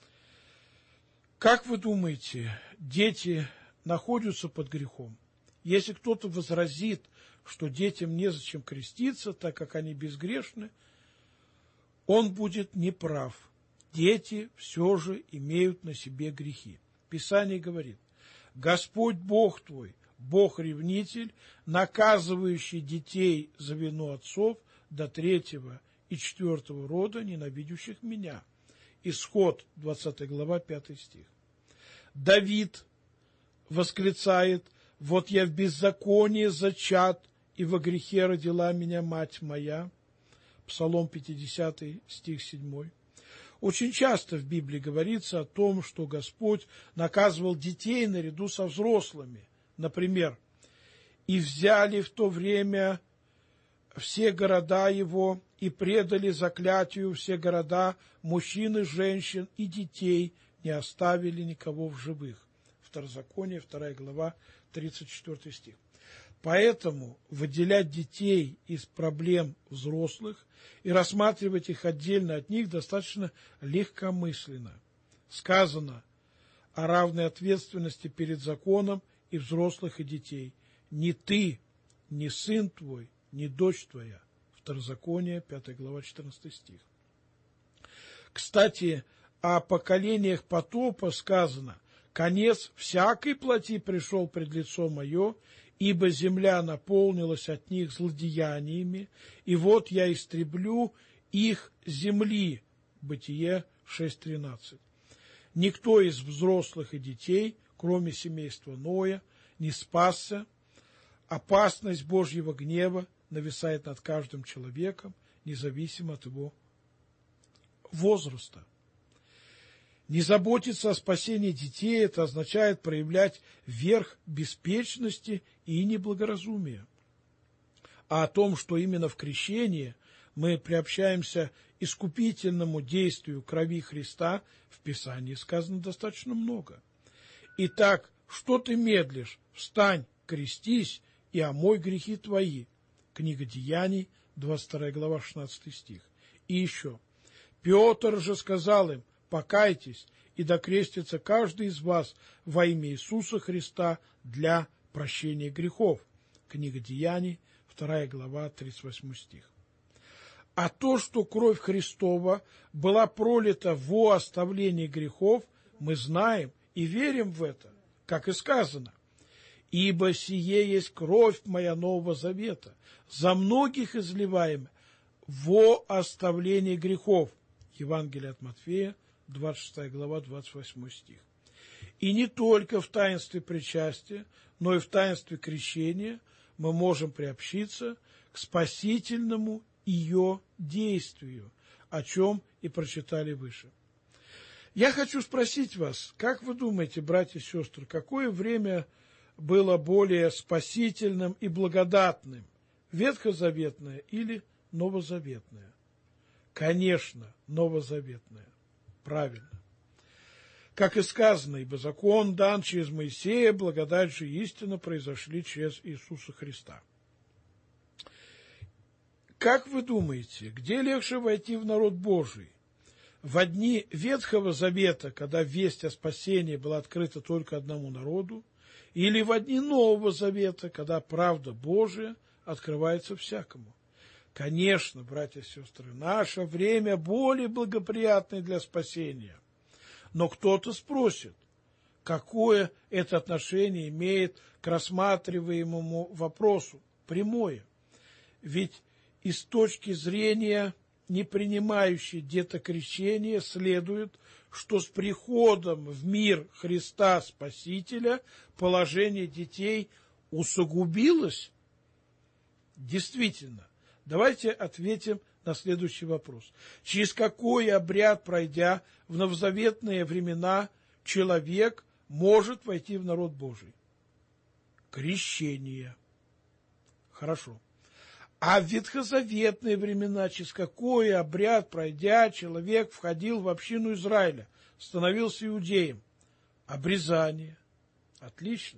[SPEAKER 4] Как вы думаете, дети находятся под грехом? Если кто-то возразит, что детям незачем креститься, так как они безгрешны, он будет неправ. Дети все же имеют на себе грехи. Писание говорит: «Господь Бог твой, Бог-ревнитель, наказывающий детей за вину отцов до 3-го и 4-го рода, ненавидящих меня». Исход, 20 глава, 5 стих. Давид восклицает: «Вот я в беззаконии зачат, и во грехе родила меня мать моя». Псалом 50, стих 7. Очень часто в Библии говорится о том, что Господь наказывал детей наряду со взрослыми. Например: «И взяли в то время все города его, и предали заклятию все города, мужчин и женщин, и детей, не оставили никого в живых». Второзаконие, 2 глава, 34 стих. Поэтому выделять детей из проблем взрослых и рассматривать их отдельно от них достаточно легкомысленно. Сказано о равной ответственности перед законом и взрослых, и детей. «Ни ты, ни сын твой, ни дочь твоя». Второзаконие, 5 глава, 14 стих. Кстати, о поколениях потопа сказано: «Конец всякой плоти пришел пред лицо мое, ибо земля наполнилась от них злодеяниями, и вот я истреблю их земли». Бытие 6:13. Никто из взрослых и детей, кроме семейства Ноя, не спасся. Опасность Божьего гнева нависает над каждым человеком, независимо от его возраста. Не заботиться о спасении детей – это означает проявлять верх беспечности и неблагоразумия. А о том, что именно в крещении мы приобщаемся к искупительному действию крови Христа, в Писании сказано достаточно много. Итак, что ты медлишь? Встань, крестись и омой грехи твои. Книга Деяний, 22 глава, 16 стих. И еще. Петр же сказал им: «Покайтесь, и докрестится каждый из вас во имя Иисуса Христа для прощения грехов». Книга Деяний, 2 глава, 38 стих. А то, что кровь Христова была пролита во оставлении грехов, мы знаем и верим в это, как и сказано: «Ибо сие есть кровь моя Нового Завета, за многих изливаемая во оставление грехов». Евангелие от Матфея, 26 глава, 28 стих. И не только в таинстве причастия, но и в таинстве крещения мы можем приобщиться к спасительному ее действию, о чем и прочитали выше. Я хочу спросить вас, как вы думаете, братья и сестры, какое время было более спасительным и благодатным, ветхозаветное или новозаветное? Конечно, новозаветное. Правильно. Как и сказано: «Ибо закон дан через Моисея, благодать же и истина произошли через Иисуса Христа». Как вы думаете, где легче войти в народ Божий? В дни Ветхого Завета, когда весть о спасении была открыта только одному народу, или в дни Нового Завета, когда правда Божия открывается всякому? Конечно, братья и сестры, наше время более благоприятное для спасения. Но кто-то спросит, какое это отношение имеет к рассматриваемому вопросу? Прямое. Ведь из точки зрения не принимающей детокрещения следует, что с приходом в мир Христа Спасителя положение детей усугубилось. Действительно. Давайте ответим на следующий вопрос. Через какой обряд, пройдя в новозаветные времена, человек может войти в народ Божий? Крещение. Хорошо. А в ветхозаветные времена, через какой обряд, пройдя, человек входил в общину Израиля, становился иудеем? Обрезание. Отлично.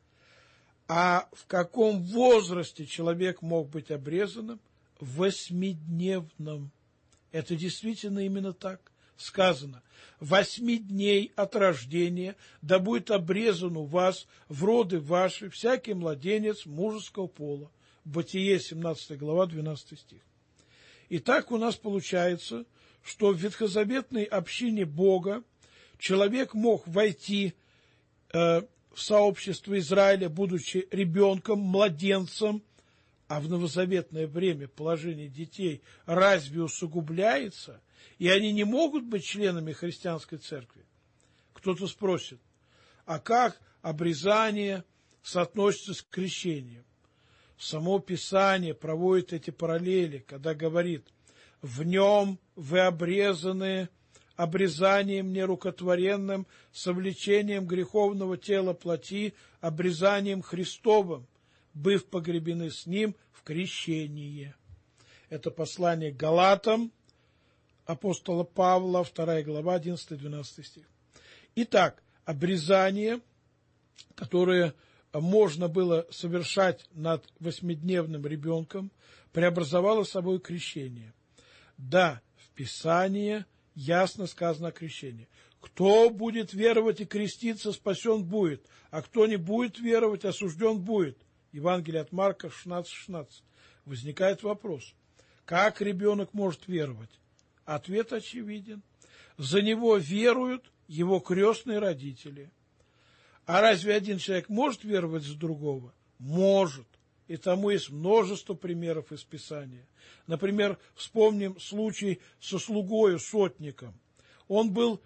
[SPEAKER 4] А в каком возрасте человек мог быть обрезанным? В 8-дневном. Это действительно именно так. Сказано: 8 дней от рождения да будет обрезан у вас в роды ваши всякий младенец мужеского пола. Бытие, 17 глава, 12 стих. Итак, у нас получается, что в ветхозаветной общине Бога человек мог войти в сообщество Израиля, будучи ребенком, младенцем, а в новозаветное время положение детей разве усугубляется, и они не могут быть членами христианской церкви? Кто-то спросит, а как обрезание соотносится с крещением? Само Писание проводит эти параллели, когда говорит: «В нем вы обрезаны обрезанием нерукотворенным, совлечением греховного тела плоти, обрезанием Христовым, быв погребены с ним в крещении». Это послание к Галатам апостола Павла, 2 глава, 11-12 стих. Итак, обрезание, которое можно было совершать над 8-дневным ребенком, преобразовало собой крещение. Да, в Писании ясно сказано о крещении. Кто будет веровать и креститься, спасен будет, а кто не будет веровать, осужден будет. Евангелие от Марка 16:16. Возникает вопрос: как ребенок может веровать? Ответ очевиден. За него веруют его крестные родители. А разве один человек может веровать за другого? Может. И тому есть множество примеров из Писания. Например, вспомним случай со слугою, сотником. Он был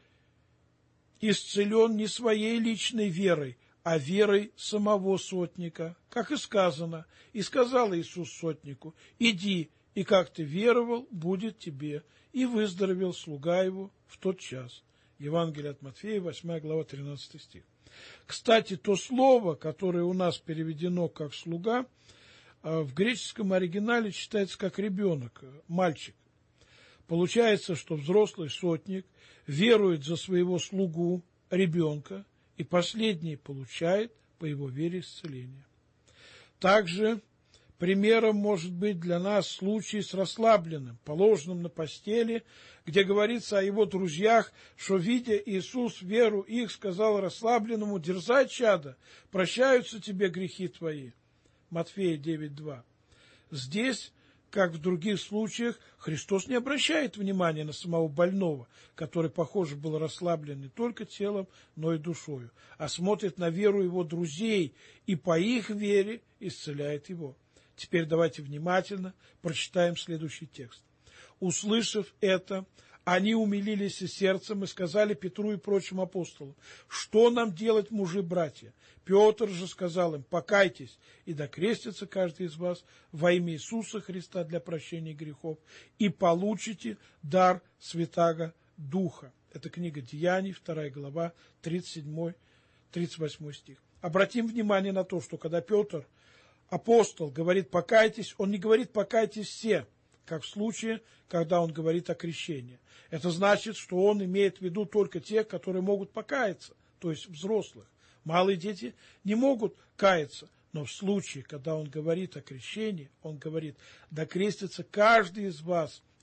[SPEAKER 4] исцелен не своей личной верой, а верой самого сотника. Как и сказано, и сказал Иисус сотнику: «Иди, и как ты веровал, будет тебе». И выздоровел слуга его в тот час. Евангелие от Матфея, 8 глава, 13 стих. Кстати, то слово, которое у нас переведено как «слуга», в греческом оригинале читается как «ребенок», «мальчик». Получается, что взрослый сотник верует за своего слугу, ребенка, и последний получает по его вере исцеление. Также примером может быть для нас случай с расслабленным, положенным на постели, где говорится о его друзьях, что, видя Иисус веру их, сказал расслабленному: «Дерзай, чадо, прощаются тебе грехи твои». Матфея 9:2. Здесь, как в других случаях, Христос не обращает внимания на самого больного, который, похоже, был расслаблен не только телом, но и душою, а смотрит на веру его друзей и по их вере исцеляет его. Теперь давайте внимательно прочитаем следующий текст. «Услышав это, они умилились и сердцем и сказали Петру и прочим апостолам: что нам делать, мужи-братья? Петр же сказал им: покайтесь, и докрестится каждый из вас во имя Иисуса Христа для прощения грехов, и получите дар Святаго Духа». Это книга Деяний, 2 глава, 37-38 стих. Обратим внимание на то, что когда Петр, апостол, говорит «покайтесь», он не говорит «покайтесь все», как в случае, когда он говорит о крещении. Это значит, что он имеет в виду только тех, которые могут покаяться, то есть взрослых. Малые дети не могут каяться, но в случае, когда он говорит о крещении, он говорит: «Да крестится каждый из вас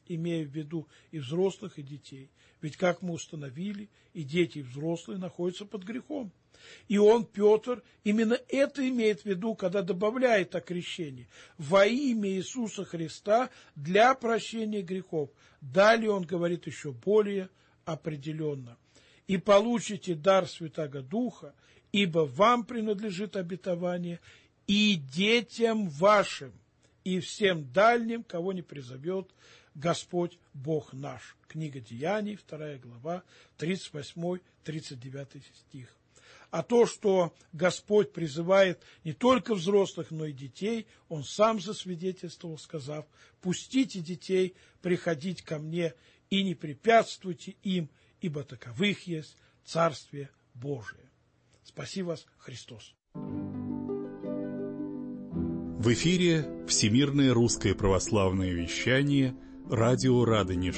[SPEAKER 4] имея в виду и взрослых, и детей. Ведь, как мы установили, и дети, и взрослые находятся под грехом. И он, Петр, именно это имеет в виду, когда добавляет о крещении. Во имя Иисуса Христа для прощения грехов. Далее он говорит еще более определенно. И получите дар Святаго Духа, ибо вам принадлежит обетование, и детям вашим, и всем дальним, кого не призовет Господь Бог наш. Книга Деяний, 2 глава, 38-39 стих. А то, что Господь призывает не только взрослых, но и детей, Он сам засвидетельствовал, сказав: «Пустите детей приходить ко мне и не препятствуйте им, ибо таковых есть Царствие Божие». Спаси вас, Христос!
[SPEAKER 1] В эфире Всемирное русское православное вещание, радио «Радонеж».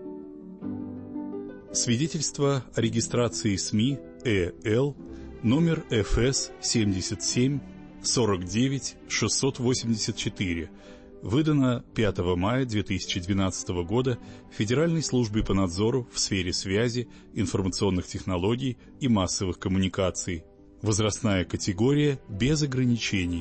[SPEAKER 1] Свидетельство о регистрации СМИ ЭЛ, номер ФС 77 49 684, выдано 5 мая 2012 года Федеральной службой по надзору в сфере связи, информационных технологий и массовых коммуникаций. Возрастная категория без ограничений.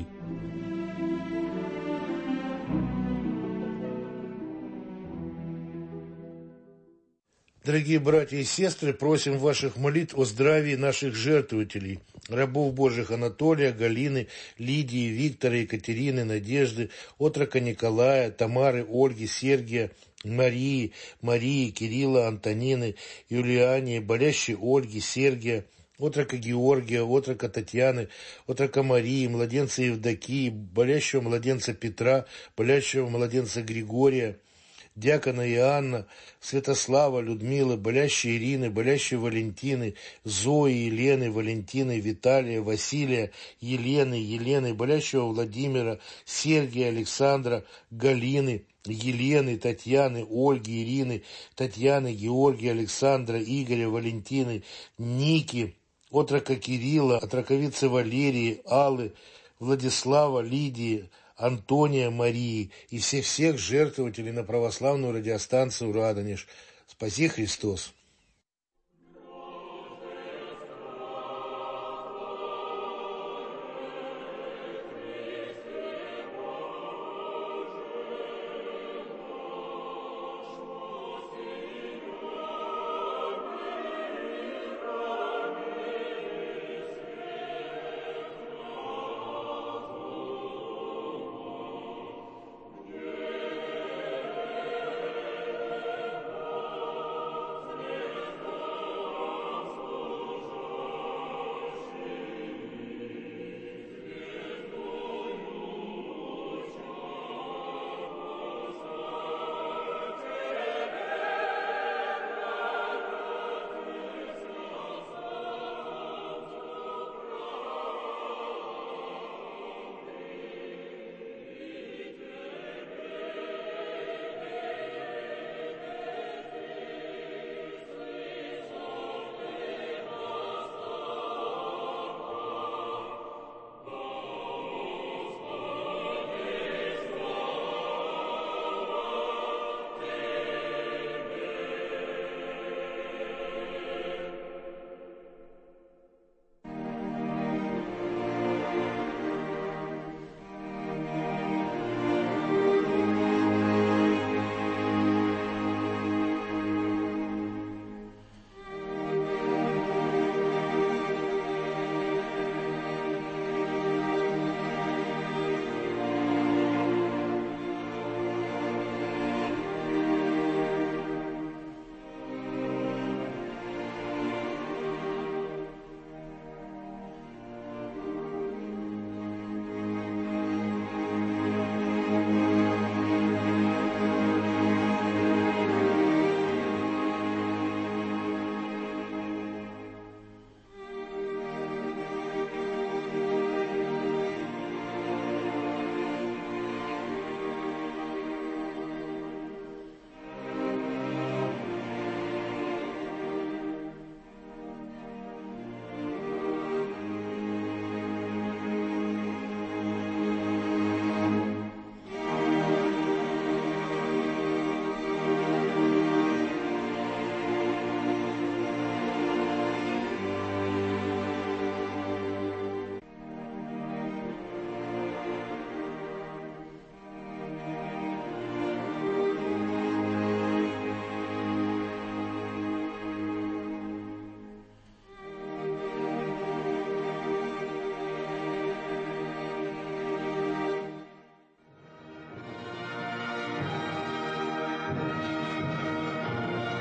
[SPEAKER 5] Дорогие братья и сестры, просим ваших молитв о здравии наших жертвователей, рабов Божьих Анатолия, Галины, Лидии, Виктора, Екатерины, Надежды, отрока Николая, Тамары, Ольги, Сергия, Марии, Кирилла, Антонины, Юлиане, болящей Ольги, Сергия, отрока Георгия, отрока Татьяны, отрока Марии, младенца Евдокии, болящего младенца Петра, болящего младенца Григория, диакона Иоанна, Святослава, Людмилы, болящей Ирины, болящей Валентины, Зои, Елены, Валентины, Виталия, Василия, Елены, болящего Владимира, Сергия, Александра, Галины, Елены, Татьяны, Ольги, Ирины, Татьяны, Георгия, Александра, Игоря, Валентины, Ники, отрока Кирилла, отроковицы Валерии, Аллы, Владислава, Лидии, Антония, Марии и всех жертвователей на православную радиостанцию «Радонеж». Спаси Христос!